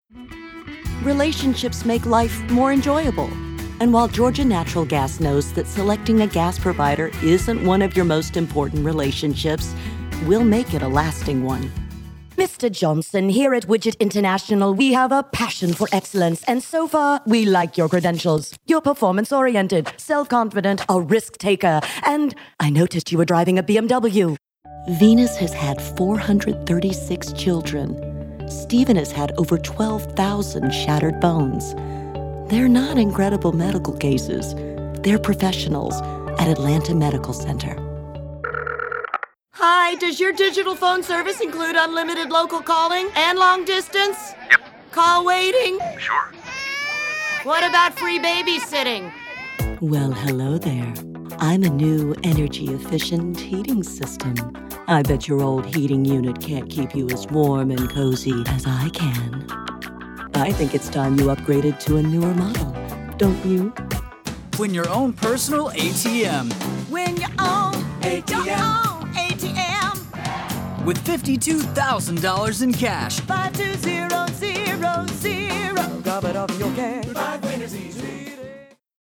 Relationships make life more enjoyable. And while Georgia Natural Gas knows that selecting a gas provider isn't one of your most important relationships, we'll make it a lasting one. Mr. Johnson, here at Widget International, we have a passion for excellence, and so far, we like your credentials. You're performance-oriented, self-confident, a risk-taker, and I noticed you were driving a BMW. Venus has had 436 children. Stephen has had over 12,000 shattered bones. They're not incredible medical cases. They're professionals at Atlanta Medical Center. Hi, does your digital phone service include unlimited local calling and long distance? Yep. Call waiting? Sure. What about free babysitting? Well, hello there. I'm a new energy-efficient heating system. I bet your old heating unit can't keep you as warm and cozy as I can. I think it's time you upgraded to a newer model, don't you? When your own personal ATM. When you own ATM. With $52,000 in cash. 520